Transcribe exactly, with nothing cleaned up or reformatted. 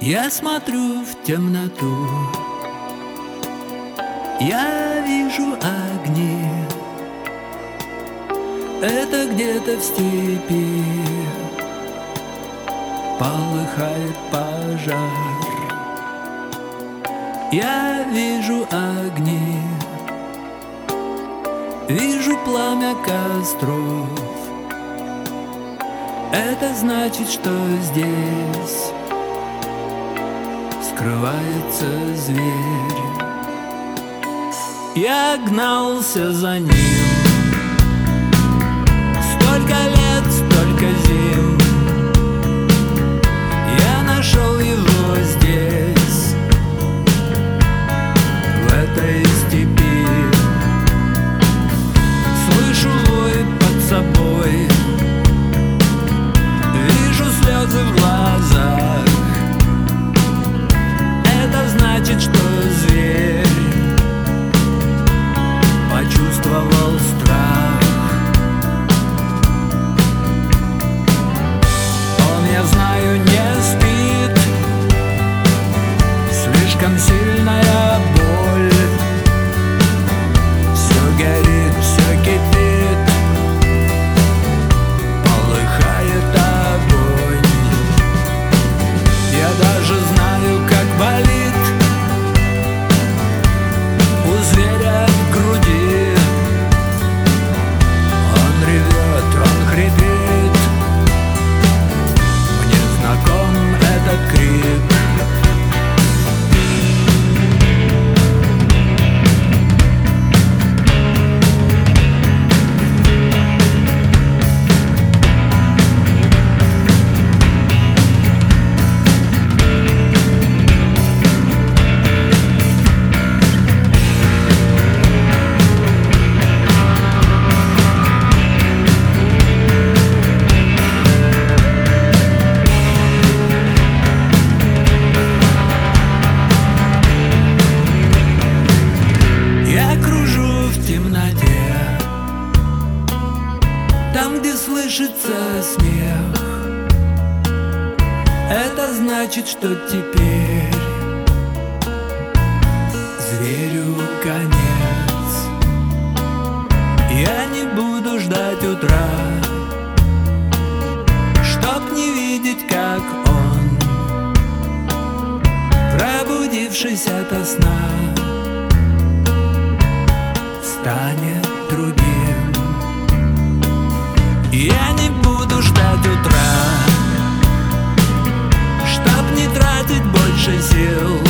Я смотрю в темноту, я вижу огни. Это где-то в степи полыхает пожар. Я вижу огни, вижу пламя костров. Это значит, что здесь скрывается зверь. Я гнался за ним столько лет, столько зим. Я нашел его здесь, в этой степи. Слышу вой под собой, вижу слезы в глазах. Это значит, что зверь почувствовал страх. Он, я знаю, не спит, слишком сильная боль. Все горит, все кипит, полыхает огонь. Я даже знаю, как болит у зверя в груди. Он ревет, он хрипит, мне знаком этот крик. Там, где слышится смех, это значит, что теперь зверю конец. Я не буду ждать утра, чтоб не видеть, как он, пробудившись ото сна, станет другим. Я не буду ждать утра, чтоб не тратить больше сил.